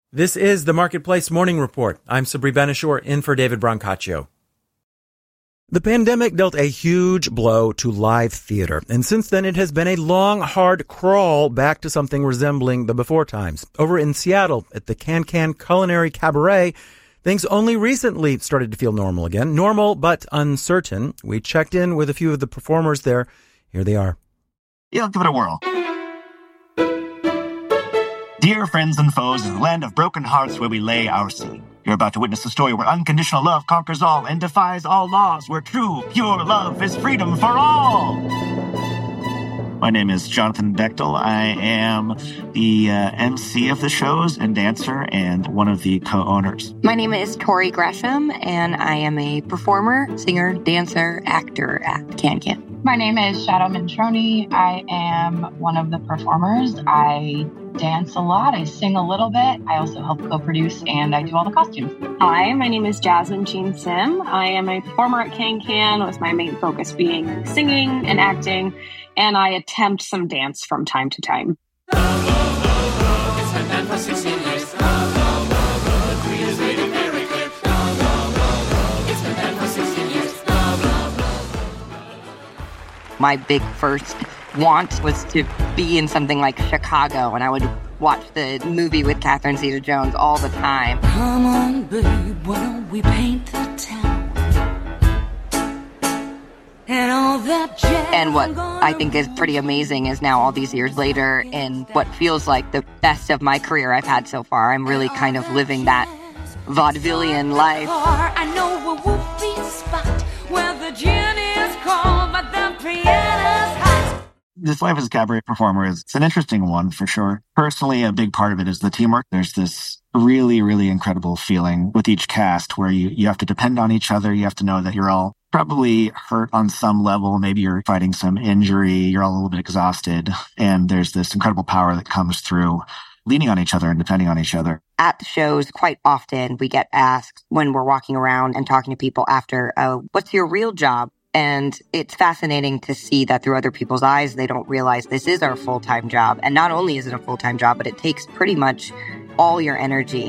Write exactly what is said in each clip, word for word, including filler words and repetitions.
This is the Marketplace Morning Report. I'm Sabri Ben-Achour, in for David Brancaccio. The pandemic dealt a huge blow to live theater, and since then it has been a long, hard crawl back to something resembling the before times. Over in Seattle, at the Can-Can Culinary Cabaret, things only recently started to feel normal again. Normal, but uncertain. We checked in with a few of the performers there. Here they are. Yeah, give it a whirl. Dear friends and foes, in the land of broken hearts where we lay our scene. You're about to witness a story where unconditional love conquers all and defies all laws, where true, pure love is freedom for all. My name is Jonathan Bechtel. I am the uh, M C of the shows and dancer and one of the co-owners. My name is Tori Gresham, and I am a performer, singer, dancer, actor at Can-Can. My name is Shadow Mantroni. I am one of the performers. I dance a lot. I sing a little bit. I also help co-produce, and I do all the costumes. Hi, my name is Jasmine Jean Sim. I am a performer at Can-Can, with my main focus being singing and acting, and I attempt some dance from time to time. My big first want was to be in something like Chicago, and I would watch the movie with Catherine Zeta-Jones all the time. Come on, babe, why don't we paint the town? And all that jazz. And what I think is pretty amazing is now, all these years later, in what feels like the best of my career I've had so far, I'm really kind of living that vaudevillian life. I know a whoopee spot where the gin is cold, but the piano's hot. This life as a cabaret performer is it's an interesting one for sure. Personally, a big part of it is the teamwork. There's this really, really incredible feeling with each cast where you, you have to depend on each other. You have to know that you're all probably hurt on some level. Maybe you're fighting some injury. You're all a little bit exhausted. And there's this incredible power that comes through leaning on each other and depending on each other. At the shows, quite often, we get asked when we're walking around and talking to people after, uh, what's your real job? And it's fascinating to see that through other people's eyes, they don't realize this is our full-time job. And not only is it a full-time job, but it takes pretty much all your energy.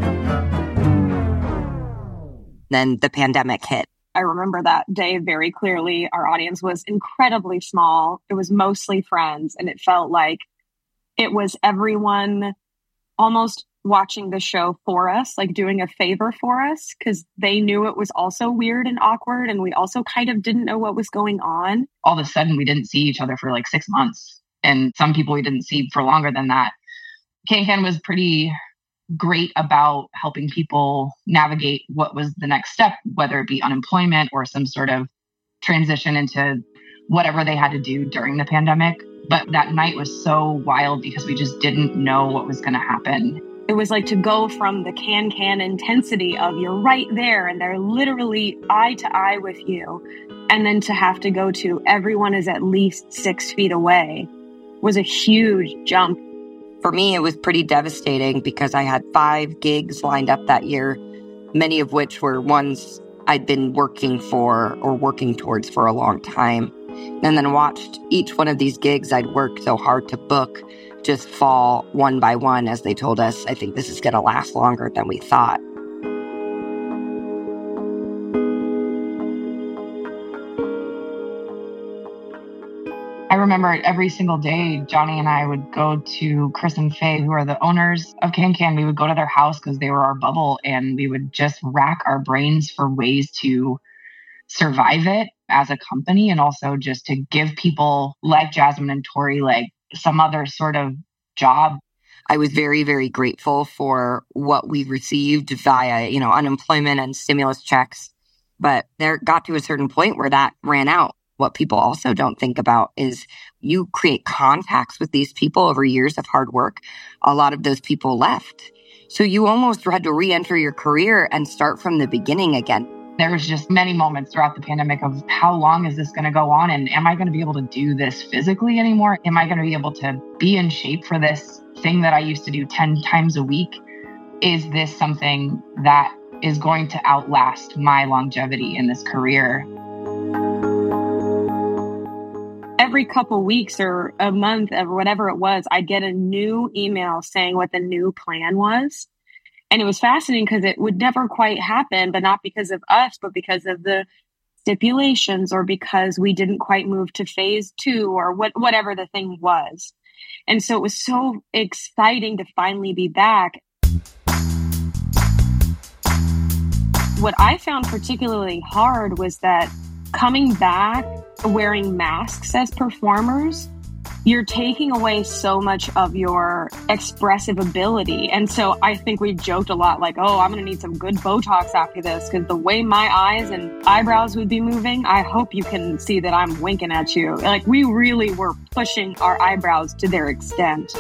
Then the pandemic hit. I remember that day very clearly. Our audience was incredibly small. It was mostly friends, and it felt like it was everyone almost watching the show for us, like doing a favor for us, because they knew it was also weird and awkward, and we also kind of didn't know what was going on. All of a sudden, we didn't see each other for like six months, and some people we didn't see for longer than that. Can-Can was pretty great about helping people navigate what was the next step, whether it be unemployment or some sort of transition into whatever they had to do during the pandemic. But that night was so wild because we just didn't know what was going to happen. It was like to go from the Can-Can intensity of you're right there and they're literally eye to eye with you, and then to have to go to everyone is at least six feet away was a huge jump. For me, it was pretty devastating because I had five gigs lined up that year, many of which were ones I'd been working for or working towards for a long time. And then watched each one of these gigs I'd worked so hard to book just fall one by one as they told us, I think this is going to last longer than we thought. I remember every single day, Johnny and I would go to Chris and Faye, who are the owners of Can-Can. We would go to their house because they were our bubble, and we would just rack our brains for ways to survive it as a company, and also just to give people like Jasmine and Tori like some other sort of job. I was very, very grateful for what we received via, you know, unemployment and stimulus checks. But there got to a certain point where that ran out. What people also don't think about is you create contacts with these people over years of hard work. A lot of those people left. So you almost had to re-enter your career and start from the beginning again. There was just many moments throughout the pandemic of how long is this going to go on? And am I going to be able to do this physically anymore? Am I going to be able to be in shape for this thing that I used to do ten times a week? Is this something that is going to outlast my longevity in this career? Every couple weeks or a month or whatever it was, I'd get a new email saying what the new plan was. And it was fascinating because it would never quite happen, but not because of us, but because of the stipulations or because we didn't quite move to phase two or what, whatever the thing was. And so it was so exciting to finally be back. What I found particularly hard was that coming back wearing masks as performers, you're taking away so much of your expressive ability. And so I think we joked a lot like, oh, I'm going to need some good Botox after this because the way my eyes and eyebrows would be moving, I hope you can see that I'm winking at you. Like we really were pushing our eyebrows to their extent.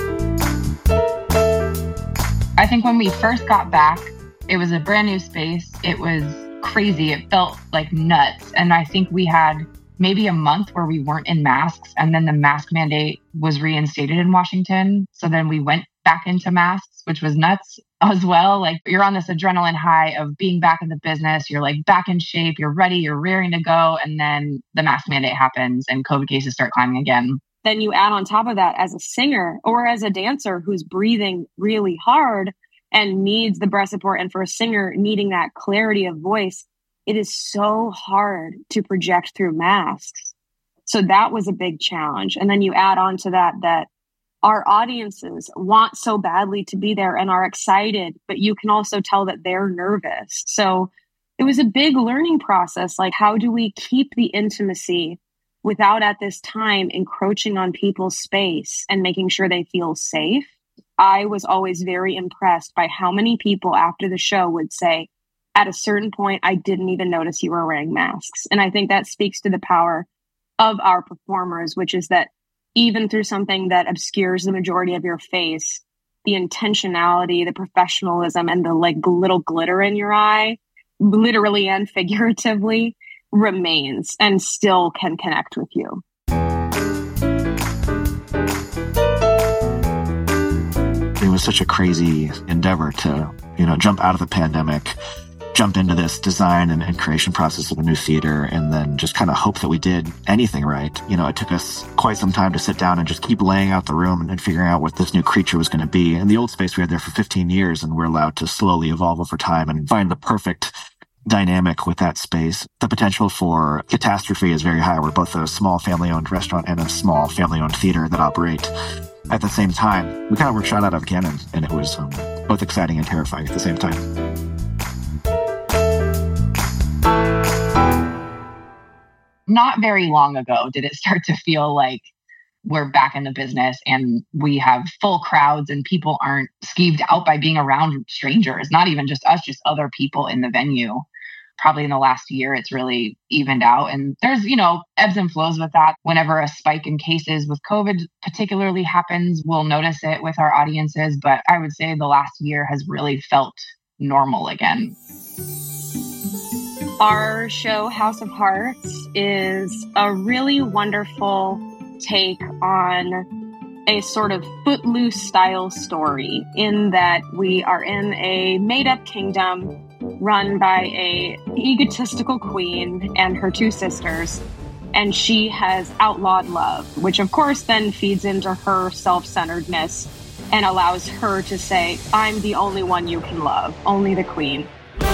I think when we first got back, it was a brand new space. It was crazy. It felt like nuts. And I think we had maybe a month where we weren't in masks, and then the mask mandate was reinstated in Washington. So then we went back into masks, which was nuts as well. Like you're on this adrenaline high of being back in the business. You're like back in shape. You're ready. You're raring to go. And then the mask mandate happens and COVID cases start climbing again. Then you add on top of that as a singer or as a dancer who's breathing really hard and needs the breath support. And for a singer needing that clarity of voice, it is so hard to project through masks. So that was a big challenge. And then you add on to that, that our audiences want so badly to be there and are excited, but you can also tell that they're nervous. So it was a big learning process. Like, how do we keep the intimacy without at this time encroaching on people's space and making sure they feel safe? I was always very impressed by how many people after the show would say, at a certain point, I didn't even notice you were wearing masks. And I think that speaks to the power of our performers, which is that even through something that obscures the majority of your face, the intentionality, the professionalism, and the like little glitter in your eye, literally and figuratively, remains and still can connect with you. It was such a crazy endeavor to, you know, jump out of the pandemic, jump into this design and, and creation process of a new theater, and then just kind of hope that we did anything right. You know, it took us quite some time to sit down and just keep laying out the room and, and figuring out what this new creature was going to be. In the old space, we had there for fifteen years, and we're allowed to slowly evolve over time and find the perfect dynamic with that space. The potential for catastrophe is very high. We're both a small family-owned restaurant and a small family-owned theater that operate at the same time. We kind of were shot out of a cannon, and it was um, both exciting and terrifying at the same time. Not very long ago did it start to feel like we're back in the business and we have full crowds and people aren't skeeved out by being around strangers, not even just us, just other people in the venue. Probably in the last year, it's really evened out. And there's, you know, ebbs and flows with that. Whenever a spike in cases with COVID particularly happens, we'll notice it with our audiences. But I would say the last year has really felt normal again. Our show, House of Hearts, is a really wonderful take on a sort of Footloose style story in that we are in a made-up kingdom run by a egotistical queen and her two sisters, and she has outlawed love, which of course then feeds into her self-centeredness and allows her to say, I'm the only one you can love, only the queen.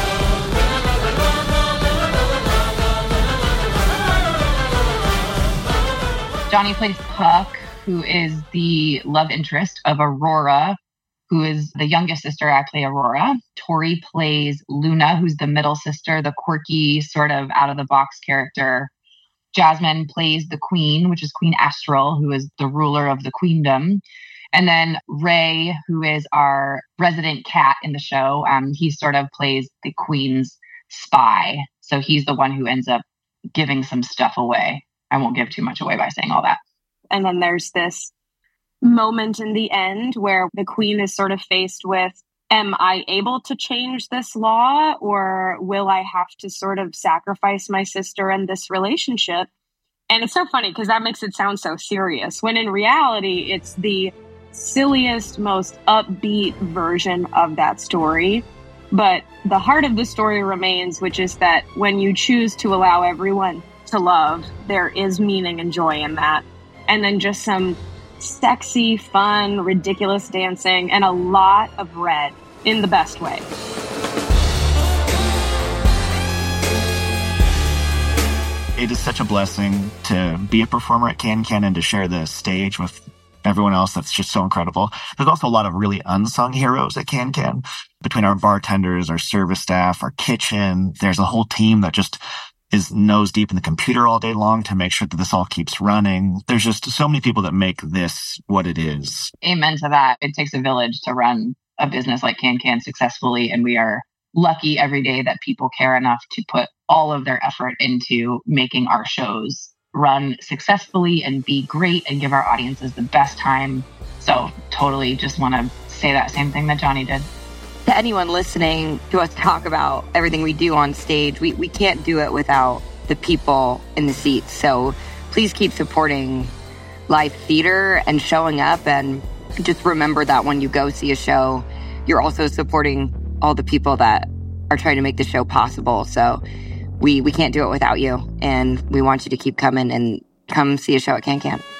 Johnny plays Puck, who is the love interest of Aurora, who is the youngest sister. I play Aurora. Tori plays Luna, who's the middle sister, the quirky, sort of out-of-the-box character. Jasmine plays the queen, which is Queen Astral, who is the ruler of the queendom. And then Ray, who is our resident cat in the show, um, he sort of plays the queen's spy. So he's the one who ends up giving some stuff away. I won't give too much away by saying all that. And then there's this moment in the end where the queen is sort of faced with, am I able to change this law, or will I have to sort of sacrifice my sister in this relationship? And it's so funny because that makes it sound so serious, when in reality, it's the silliest, most upbeat version of that story. But the heart of the story remains, which is that when you choose to allow everyone to love, there is meaning and joy in that. And then just some sexy, fun, ridiculous dancing and a lot of red. in the best way. It is such a blessing to be a performer at Can-Can and to share the stage with everyone else. That's just so incredible. There's also a lot of really unsung heroes at Can-Can. Between our bartenders, our service staff, our kitchen, there's a whole team that just is nose deep in the computer all day long to make sure that this all keeps running. There's just so many people that make this what it is. Amen to that. It takes a village to run a business like Can-Can successfully, and we are lucky every day that people care enough to put all of their effort into making our shows run successfully and be great and give our audiences the best time. So totally just want to say that same thing that Johnny did. To anyone listening to us talk about everything we do on stage, we, we can't do it without the people in the seats. So please keep supporting live theater and showing up, and just remember that when you go see a show, you're also supporting all the people that are trying to make the show possible. So we, we can't do it without you, and we want you to keep coming and come see a show at Can-Can.